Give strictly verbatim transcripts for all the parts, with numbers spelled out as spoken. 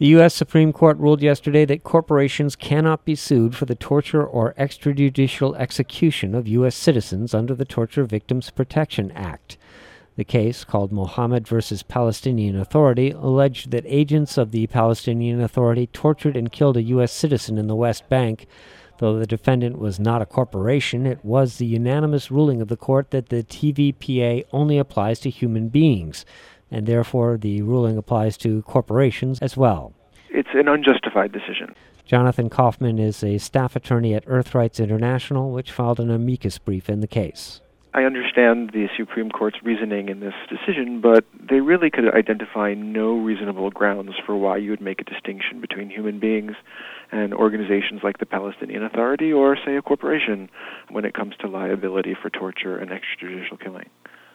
The U S Supreme Court ruled yesterday that corporations cannot be sued for the torture or extrajudicial execution of U S citizens under the Torture Victims Protection Act. The case, called Mohammed versus Palestinian Authority, alleged that agents of the Palestinian Authority tortured and killed a U S citizen in the West Bank. Though the defendant was not a corporation, it was the unanimous ruling of the court that the T V P A only applies to human beings, and therefore the ruling applies to corporations as well. It's an unjustified decision. Jonathan Kaufman is a staff attorney at Earthrights International, which filed an amicus brief in the case. I understand the Supreme Court's reasoning in this decision, but they really could identify no reasonable grounds for why you would make a distinction between human beings and organizations like the Palestinian Authority or, say, a corporation when it comes to liability for torture and extrajudicial killing.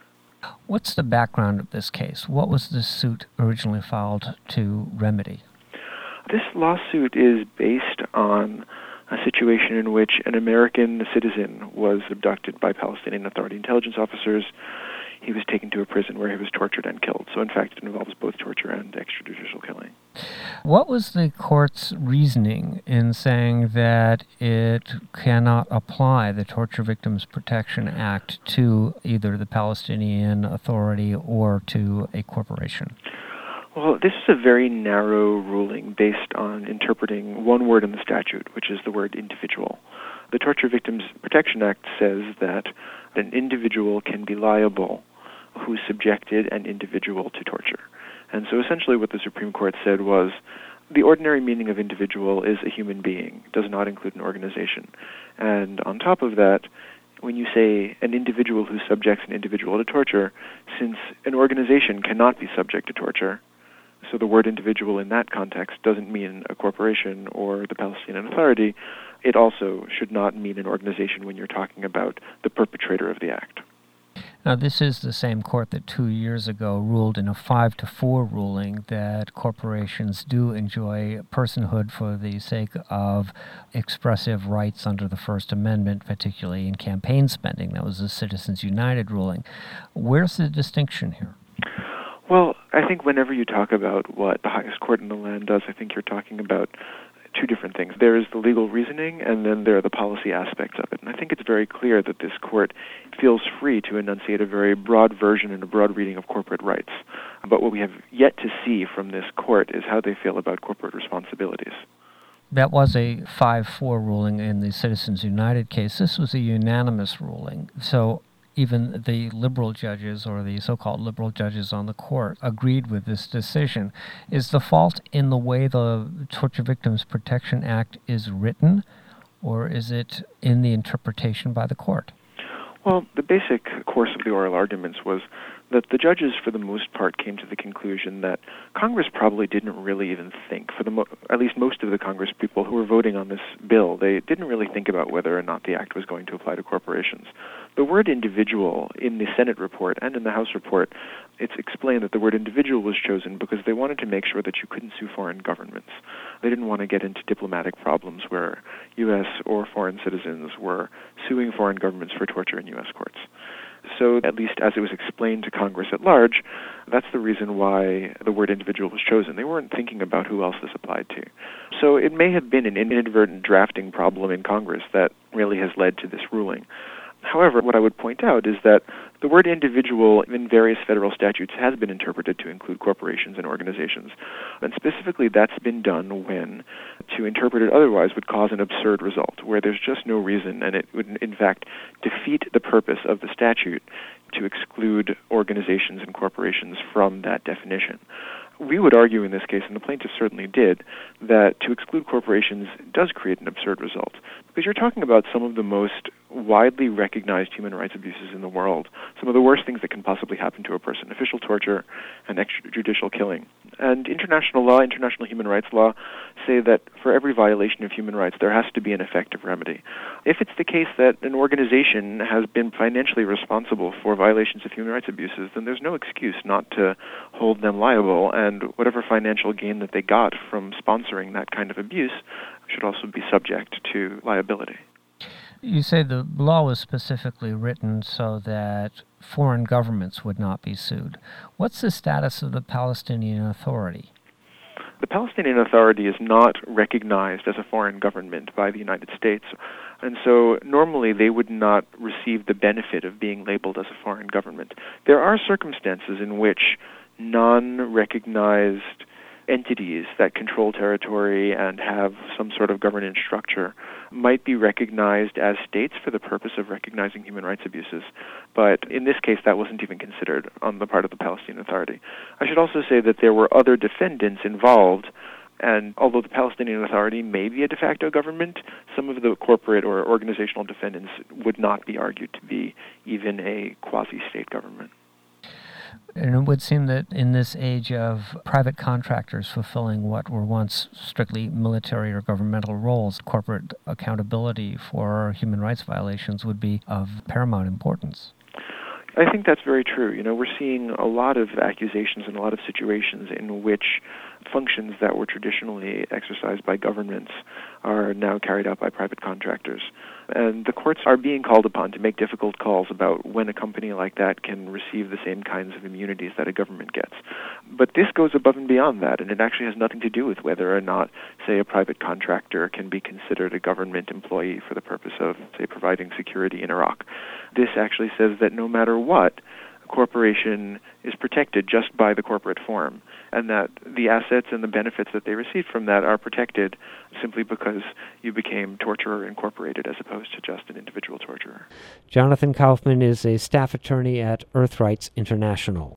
What's the background of this case? What was this suit originally filed to remedy? This lawsuit is based on a situation in which an American citizen was abducted by Palestinian Authority intelligence officers. He was taken to a prison where he was tortured and killed. So, in fact, it involves both torture and extrajudicial killing. What was the court's reasoning in saying that it cannot apply the Torture Victims Protection Act to either the Palestinian Authority or to a corporation? Well, this is a very narrow ruling based on interpreting one word in the statute, which is the word individual. The Torture Victims Protection Act says that an individual can be liable who subjected an individual to torture. And so essentially what the Supreme Court said was the ordinary meaning of individual is a human being, does not include an organization. And on top of that, when you say an individual who subjects an individual to torture, since an organization cannot be subject to torture, so the word individual in that context doesn't mean a corporation or the Palestinian Authority. It also should not mean an organization when you're talking about the perpetrator of the act. Now, this is the same court that two years ago ruled in a five to four ruling that corporations do enjoy personhood for the sake of expressive rights under the First Amendment, particularly in campaign spending. That was the Citizens United ruling. Where's the distinction here? Well, I think whenever you talk about what the highest court in the land does, I think you're talking about two different things. There is the legal reasoning, and then there are the policy aspects of it. And I think it's very clear that this court feels free to enunciate a very broad version and a broad reading of corporate rights. But what we have yet to see from this court is how they feel about corporate responsibilities. That was a five four ruling in the Citizens United case. This was a unanimous ruling. So even the liberal judges, or the so-called liberal judges on the court, agreed with this decision. Is the fault in the way the Torture Victims Protection Act is written, or is it in the interpretation by the court? Well, the basic course of the oral arguments was that the judges, for the most part, came to the conclusion that Congress probably didn't really even think, for the mo- at least most of the Congress people who were voting on this bill, they didn't really think about whether or not the act was going to apply to corporations. The word individual in the Senate report and in the House report, it's explained that the word individual was chosen because they wanted to make sure that you couldn't sue foreign governments. They didn't want to get into diplomatic problems where U S or foreign citizens were suing foreign governments for torture in U S courts. So, at least as it was explained to Congress at large, that's the reason why the word individual was chosen. They weren't thinking about who else this applied to. So it may have been an inadvertent drafting problem in Congress that really has led to this ruling. However, what I would point out is that the word individual in various federal statutes has been interpreted to include corporations and organizations. And specifically, that's been done when to interpret it otherwise would cause an absurd result, where there's just no reason, and it would, in fact, defeat the purpose of the statute to exclude organizations and corporations from that definition. We would argue in this case, and the plaintiffs certainly did, that to exclude corporations does create an absurd result, because you're talking about some of the most widely recognized human rights abuses in the world, some of the worst things that can possibly happen to a person, official torture and extrajudicial killing. And international law, international human rights law, say that for every violation of human rights, there has to be an effective remedy. If it's the case that an organization has been financially responsible for violations of human rights abuses, then there's no excuse not to hold them liable, and whatever financial gain that they got from sponsoring that kind of abuse should also be subject to liability. You say the law was specifically written so that foreign governments would not be sued. What's the status of the Palestinian Authority? The Palestinian Authority is not recognized as a foreign government by the United States, and so normally they would not receive the benefit of being labeled as a foreign government. There are circumstances in which non-recognized entities that control territory and have some sort of governance structure might be recognized as states for the purpose of recognizing human rights abuses. But in this case, that wasn't even considered on the part of the Palestinian Authority. I should also say that there were other defendants involved, and although the Palestinian Authority may be a de facto government, some of the corporate or organizational defendants would not be argued to be even a quasi-state government. And it would seem that in this age of private contractors fulfilling what were once strictly military or governmental roles, corporate accountability for human rights violations would be of paramount importance. I think that's very true. You know, we're seeing a lot of accusations and a lot of situations in which functions that were traditionally exercised by governments are now carried out by private contractors. And the courts are being called upon to make difficult calls about when a company like that can receive the same kinds of immunities that a government gets. But this goes above and beyond that, and it actually has nothing to do with whether or not, say, a private contractor can be considered a government employee for the purpose of, say, providing security in Iraq. This actually says that no matter what, a corporation is protected just by the corporate form, and that the assets and the benefits that they receive from that are protected simply because you became Torturer Incorporated as opposed to just an individual torturer. Jonathan Kaufman is a staff attorney at Earthrights International.